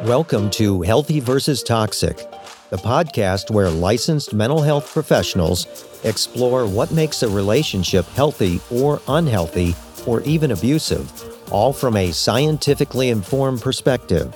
Welcome to Healthy versus Toxic, the podcast where licensed mental health professionals explore what makes a relationship healthy or unhealthy or even abusive, all from a scientifically informed perspective.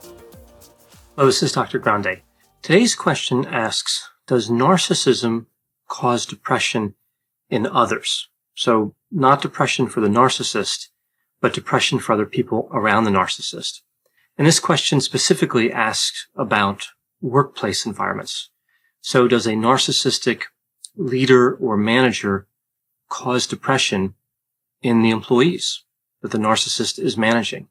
Hello, this is Dr. Grande. Today's question asks, does narcissism cause depression in others? So not depression for the narcissist, but depression for other people around the narcissist. And this question specifically asks about workplace environments. So does a narcissistic leader or manager cause depression in the employees that the narcissist is managing?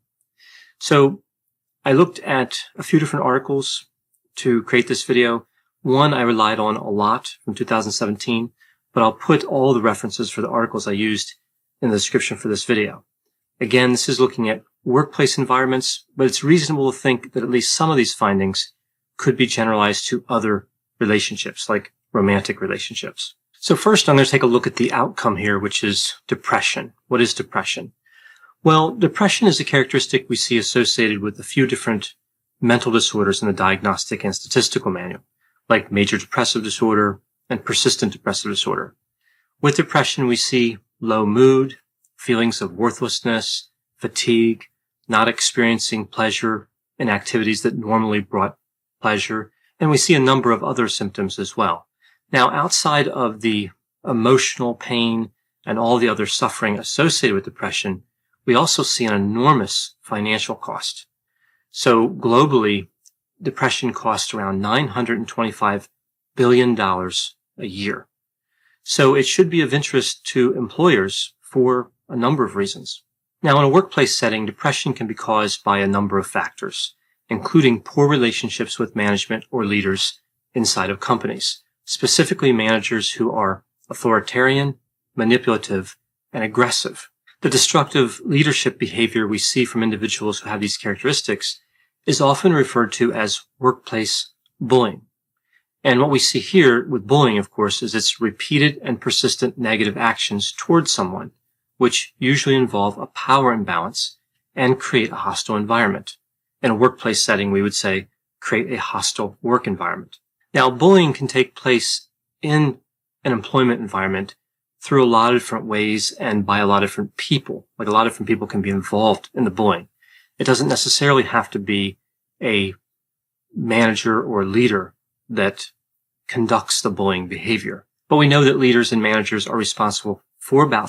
So I looked at a few different articles to create this video. One I relied on a lot from 2017, but I'll put all the references for the articles I used in the description for this video. Again, this is looking at workplace environments, but it's reasonable to think that at least some of these findings could be generalized to other relationships, like romantic relationships. So first, I'm going to take a look at the outcome here, which is depression. What is depression? Well, depression is a characteristic we see associated with a few different mental disorders in the Diagnostic and Statistical Manual, like major depressive disorder and persistent depressive disorder. With depression, we see low mood, feelings of worthlessness, fatigue, not experiencing pleasure in activities that normally brought pleasure, and we see a number of other symptoms as well. Now, outside of the emotional pain and all the other suffering associated with depression, we also see an enormous financial cost. So globally, depression costs around $925 billion a year. So it should be of interest to employers for a number of reasons. Now, in a workplace setting, depression can be caused by a number of factors, including poor relationships with management or leaders inside of companies, specifically managers who are authoritarian, manipulative, and aggressive. The destructive leadership behavior we see from individuals who have these characteristics is often referred to as workplace bullying. And what we see here with bullying, of course, is its repeated and persistent negative actions towards someone, which usually involve a power imbalance and create a hostile environment. In a workplace setting, we would say create a hostile work environment. Now, bullying can take place in an employment environment through a lot of different ways and by a lot of different people. Like a lot of different people can be involved in the bullying. It doesn't necessarily have to be a manager or leader that conducts the bullying behavior. But we know that leaders and managers are responsible for about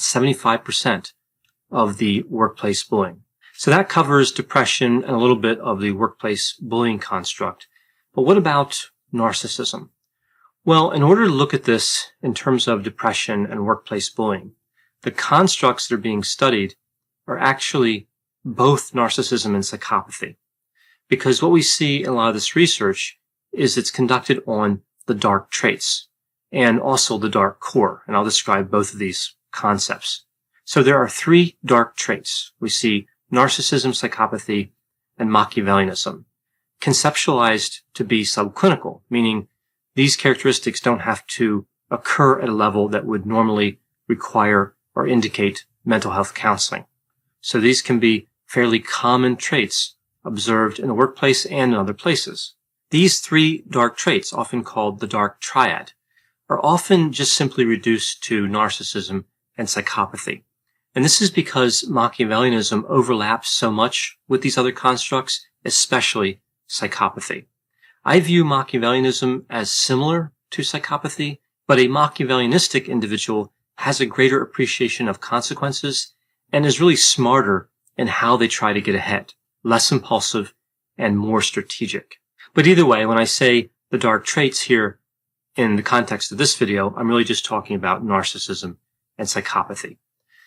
75% of the workplace bullying. So that covers depression and a little bit of the workplace bullying construct. But what about narcissism? Well, in order to look at this in terms of depression and workplace bullying, the constructs that are being studied are actually both narcissism and psychopathy. Because what we see in a lot of this research is it's conducted on the dark traits and also the dark core. And I'll describe both of these concepts. So there are three dark traits. We see narcissism, psychopathy, and Machiavellianism, conceptualized to be subclinical, meaning these characteristics don't have to occur at a level that would normally require or indicate mental health counseling. So these can be fairly common traits observed in the workplace and in other places. These three dark traits, often called the dark triad, are often just simply reduced to narcissism and psychopathy. And this is because Machiavellianism overlaps so much with these other constructs, especially psychopathy. I view Machiavellianism as similar to psychopathy, but a Machiavellianistic individual has a greater appreciation of consequences and is really smarter in how they try to get ahead, less impulsive and more strategic. But either way, when I say the dark traits here in the context of this video, I'm really just talking about narcissism and psychopathy.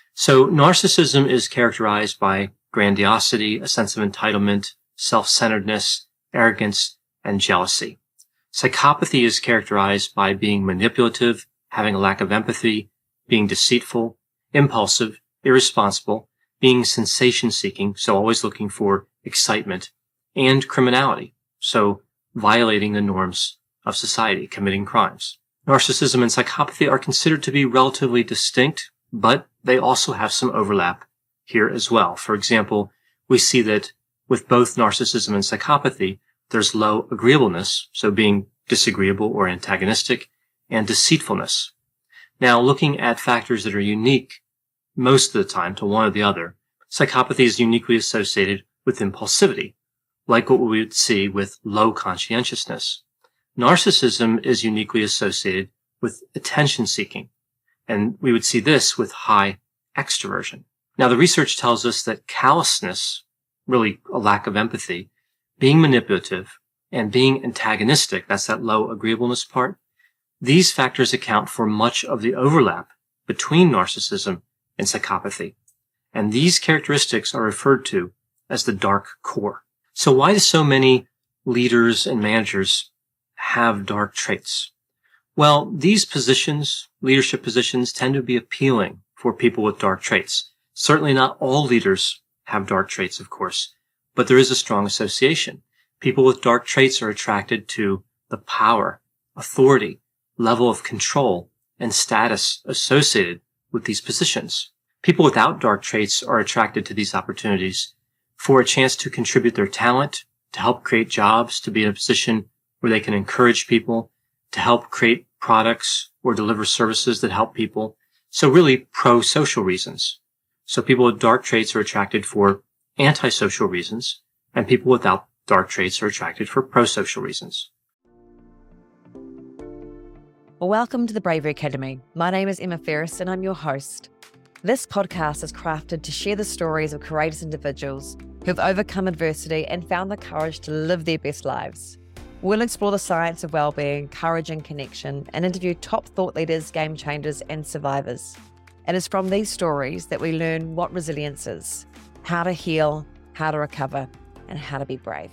So narcissism is characterized by grandiosity, a sense of entitlement, self-centeredness, arrogance, and jealousy. Psychopathy is characterized by being manipulative, having a lack of empathy, being deceitful, impulsive, irresponsible, being sensation-seeking, so always looking for excitement, and criminality, so violating the norms of society, committing crimes. Narcissism and psychopathy are considered to be relatively distinct, but they also have some overlap here as well. For example, we see that with both narcissism and psychopathy, there's low agreeableness, so being disagreeable or antagonistic, and deceitfulness. Now, looking at factors that are unique most of the time to one or the other, psychopathy is uniquely associated with impulsivity, like what we would see with low conscientiousness. Narcissism is uniquely associated with attention-seeking, and we would see this with high extroversion. Now, the research tells us that callousness, really a lack of empathy, being manipulative, and being antagonistic, that's that low agreeableness part, these factors account for much of the overlap between narcissism and psychopathy. And these characteristics are referred to as the dark core. So why do so many leaders and managers have dark traits? Well, these positions, leadership positions, tend to be appealing for people with dark traits. Certainly not all leaders have dark traits, of course, but there is a strong association. People with dark traits are attracted to the power, authority, level of control, and status associated with these positions. People without dark traits are attracted to these opportunities for a chance to contribute their talent, to help create jobs, to be in a position where they can encourage people, to help create products or deliver services that help people. So really pro-social reasons. So people with dark traits are attracted for antisocial reasons, and people without dark traits are attracted for pro-social reasons. Welcome to the Bravery Academy. My name is Emma Ferris and I'm your host. This podcast is crafted to share the stories of courageous individuals who've overcome adversity and found the courage to live their best lives. We'll explore the science of well-being, courage and connection, and interview top thought leaders, game changers, and survivors. It is from these stories that we learn what resilience is, how to heal, how to recover, and how to be brave.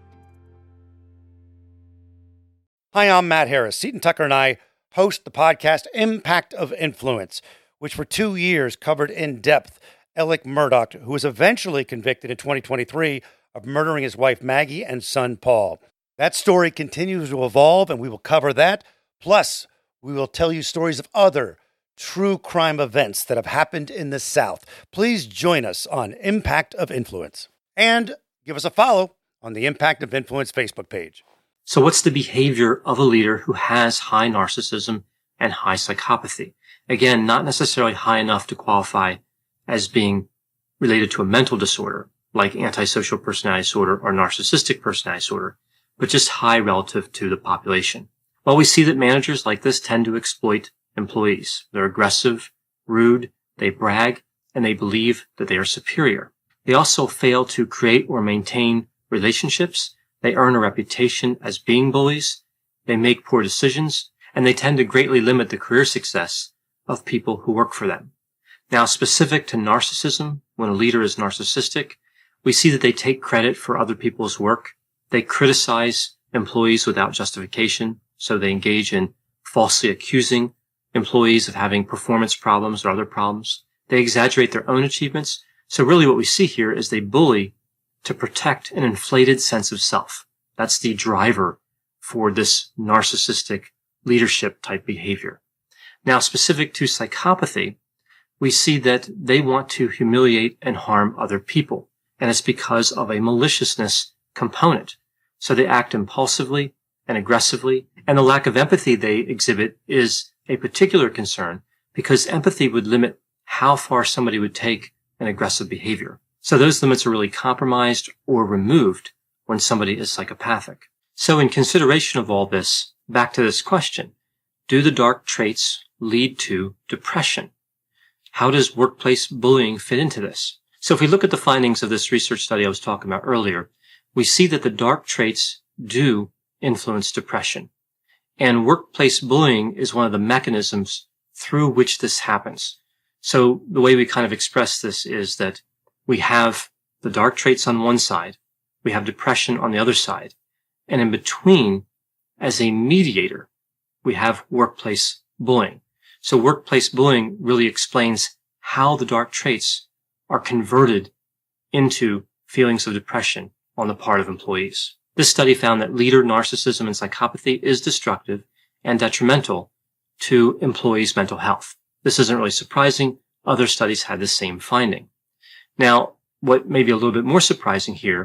Hi, I'm Matt Harris. Seton Tucker and I host the podcast Impact of Influence, which for 2 years covered in depth Alec Murdaugh, who was eventually convicted in 2023 of murdering his wife Maggie and son Paul. That story continues to evolve, and we will cover that. Plus, we will tell you stories of other true crime events that have happened in the South. Please join us on Impact of Influence. And give us a follow on the Impact of Influence Facebook page. So what's the behavior of a leader who has high narcissism and high psychopathy? Again, not necessarily high enough to qualify as being related to a mental disorder like antisocial personality disorder or narcissistic personality disorder, but just high relative to the population. Well, we see that managers like this tend to exploit employees. They're aggressive, rude, they brag, and they believe that they are superior. They also fail to create or maintain relationships. They earn a reputation as being bullies. They make poor decisions, and they tend to greatly limit the career success of people who work for them. Now, specific to narcissism, when a leader is narcissistic, we see that they take credit for other people's work. They criticize employees without justification, so they engage in falsely accusing employees of having performance problems or other problems. They exaggerate their own achievements. So really what we see here is they bully to protect an inflated sense of self. That's the driver for this narcissistic leadership type behavior. Now, specific to psychopathy, we see that they want to humiliate and harm other people. And it's because of a maliciousness component. So they act impulsively and aggressively. And the lack of empathy they exhibit is a particular concern because empathy would limit how far somebody would take an aggressive behavior. So those limits are really compromised or removed when somebody is psychopathic. So in consideration of all this, back to this question, do the dark traits lead to depression? How does workplace bullying fit into this? So if we look at the findings of this research study I was talking about earlier, we see that the dark traits do influence depression. And workplace bullying is one of the mechanisms through which this happens. So the way we kind of express this is that we have the dark traits on one side, we have depression on the other side, and in between, as a mediator, we have workplace bullying. So workplace bullying really explains how the dark traits are converted into feelings of depression on the part of employees. This study found that leader narcissism and psychopathy is destructive and detrimental to employees' mental health. This isn't really surprising. Other studies had the same finding. Now, what may be a little bit more surprising here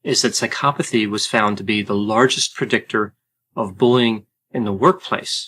is that psychopathy was found to be the largest predictor of bullying in the workplace.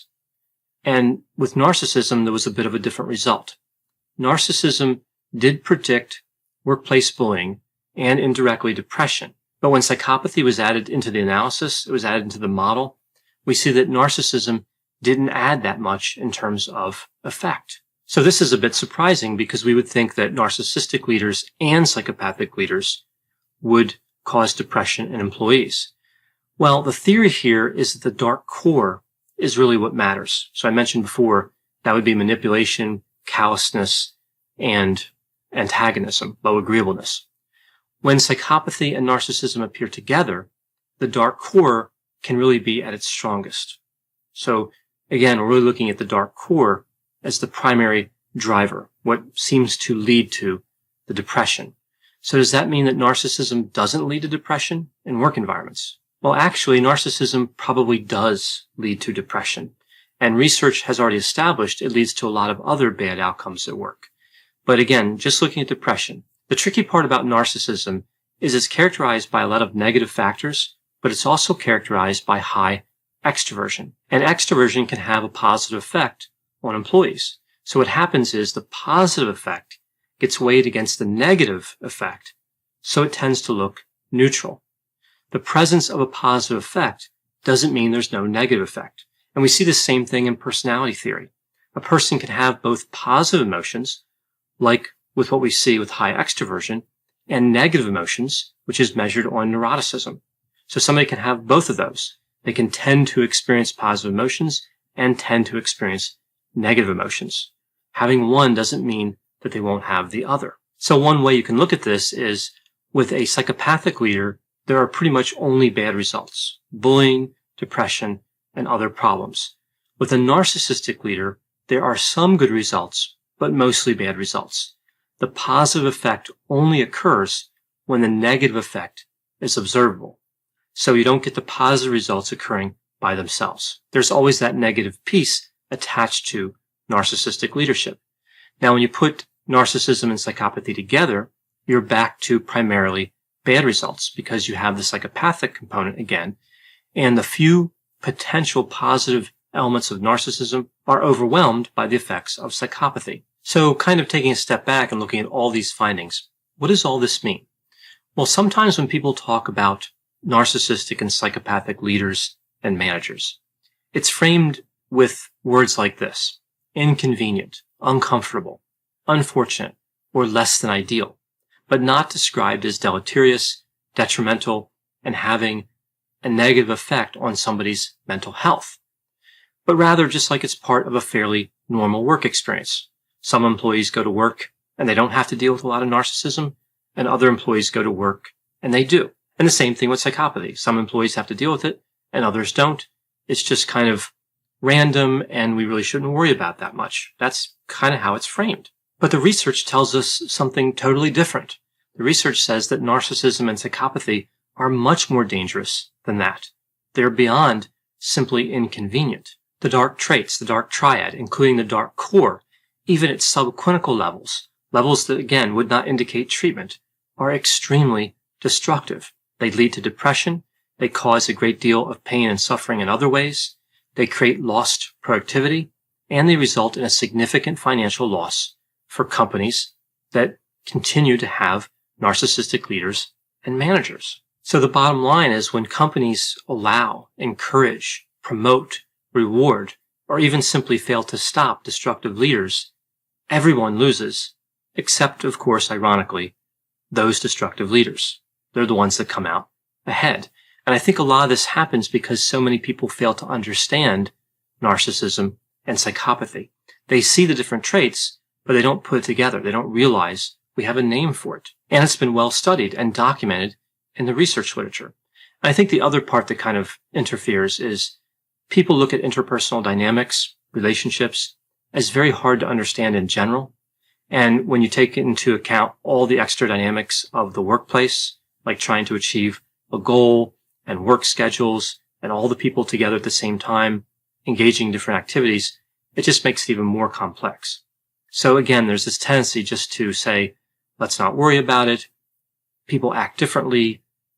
And with narcissism, there was a bit of a different result. Narcissism did predict workplace bullying and indirectly depression. But when psychopathy was added into the analysis, it was added into the model, we see that narcissism didn't add that much in terms of effect. So this is a bit surprising because we would think that narcissistic leaders and psychopathic leaders would cause depression in employees. Well, the theory here is that the dark core is really what matters. So I mentioned before, that would be manipulation, callousness, and antagonism, low agreeableness. When psychopathy and narcissism appear together, the dark core can really be at its strongest. So again, we're really looking at the dark core as the primary driver, what seems to lead to the depression. So does that mean that narcissism doesn't lead to depression in work environments? Well, actually, narcissism probably does lead to depression. And research has already established it leads to a lot of other bad outcomes at work. But again, just looking at depression, the tricky part about narcissism is it's characterized by a lot of negative factors, but it's also characterized by high extroversion. And extroversion can have a positive effect on employees. So what happens is the positive effect gets weighed against the negative effect, so it tends to look neutral. The presence of a positive effect doesn't mean there's no negative effect. And we see the same thing in personality theory. A person can have both positive emotions, like with what we see with high extroversion, and negative emotions, which is measured on neuroticism. So somebody can have both of those. They can tend to experience positive emotions and tend to experience negative emotions. Having one doesn't mean that they won't have the other. So one way you can look at this is with a psychopathic leader, there are pretty much only bad results: bullying, depression, and other problems. With a narcissistic leader, there are some good results, but mostly bad results. The positive effect only occurs when the negative effect is observable. So you don't get the positive results occurring by themselves. There's always that negative piece attached to narcissistic leadership. Now, when you put narcissism and psychopathy together, you're back to primarily bad results because you have the psychopathic component again, and the few potential positive elements of narcissism are overwhelmed by the effects of psychopathy. So kind of taking a step back and looking at all these findings, what does all this mean? Well, sometimes when people talk about narcissistic and psychopathic leaders and managers, it's framed with words like this: inconvenient, uncomfortable, unfortunate, or less than ideal, but not described as deleterious, detrimental, and having a negative effect on somebody's mental health, but rather just like it's part of a fairly normal work experience. Some employees go to work and they don't have to deal with a lot of narcissism, and other employees go to work and they do. And the same thing with psychopathy. Some employees have to deal with it and others don't. It's just kind of random and we really shouldn't worry about that much. That's kind of how it's framed. But the research tells us something totally different. The research says that narcissism and psychopathy are much more dangerous than that. They're beyond simply inconvenient. The dark traits, the dark triad, including the dark core, even at subclinical levels, levels that again would not indicate treatment, are extremely destructive. They lead to depression. They cause a great deal of pain and suffering in other ways. They create lost productivity, and they result in a significant financial loss for companies that continue to have narcissistic leaders and managers. So the bottom line is when companies allow, encourage, promote, reward, or even simply fail to stop destructive leaders, everyone loses, except, of course, ironically, those destructive leaders. They're the ones that come out ahead. And I think a lot of this happens because so many people fail to understand narcissism and psychopathy. They see the different traits, but they don't put it together. They don't realize we have a name for it. And it's been well studied and documented in the research literature. And I think the other part that kind of interferes is people look at interpersonal dynamics, relationships, as very hard to understand in general. And when you take into account all the extra dynamics of the workplace, like trying to achieve a goal and work schedules and all the people together at the same time, engaging in different activities, it just makes it even more complex. So again, there's this tendency just to say, let's not worry about it. People act differently.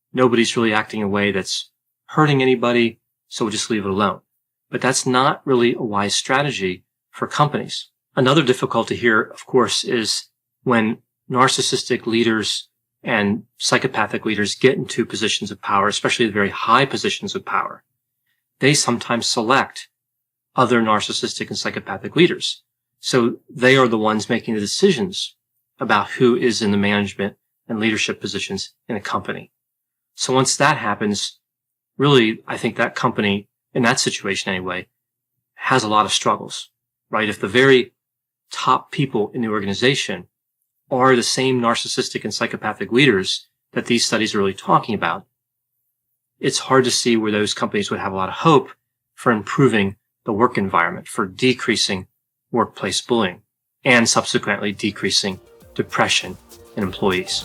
nobody's really acting in a way that's hurting anybody, so we'll just leave it alone. But that's not really a wise strategy for companies. Another difficulty here, of course, is when narcissistic leaders and psychopathic leaders get into positions of power, especially the very high positions of power. They sometimes select other narcissistic and psychopathic leaders. So they are the ones making the decisions about who is in the management and leadership positions in a company. So once that happens, really, I think that company, in that situation anyway, has a lot of struggles, right? If the very top people in the organization are the same narcissistic and psychopathic leaders that these studies are really talking about, it's hard to see where those companies would have a lot of hope for improving the work environment, for decreasing workplace bullying, and subsequently decreasing depression in employees.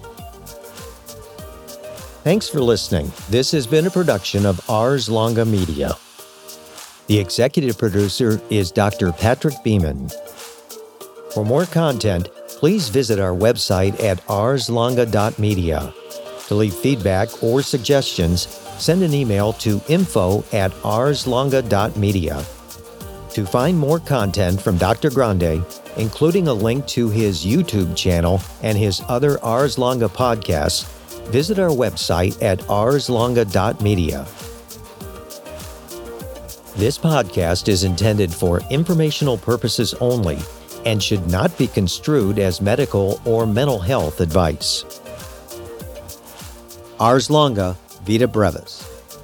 Thanks for listening. This has been a production of Ars Longa Media. The executive producer is Dr. Patrick Beeman. For more content, please visit our website at arslonga.media. To leave feedback or suggestions, send an email to info@arslonga.media. To find more content from Dr. Grande, including a link to his YouTube channel and his other Ars Longa podcasts, visit our website at arslonga.media. This podcast is intended for informational purposes only and should not be construed as medical or mental health advice. Ars Longa, Vita Brevis.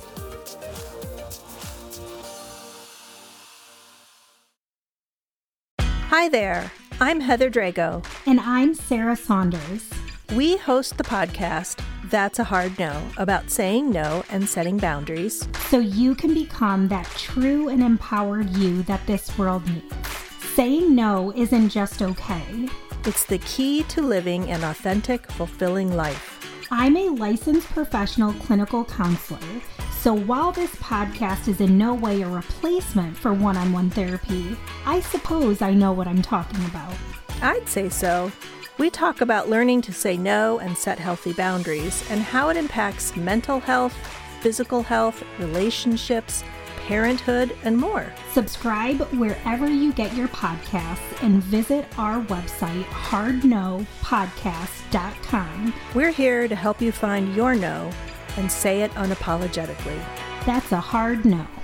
Hi there, I'm Heather Drago. And I'm Sarah Saunders. We host the podcast, That's a Hard No, about saying no and setting boundaries. So you can become that true and empowered you that this world needs. Saying no isn't just okay. It's the key to living an authentic, fulfilling life. I'm a licensed professional clinical counselor, so while this podcast is in no way a replacement for one-on-one therapy, I suppose I know what I'm talking about. I'd say so. We talk about learning to say no and set healthy boundaries and how it impacts mental health, physical health, relationships, parenthood, and more. Subscribe wherever you get your podcasts and visit our website, hardnopodcast.com. We're here to help you find your no and say it unapologetically. That's a hard no.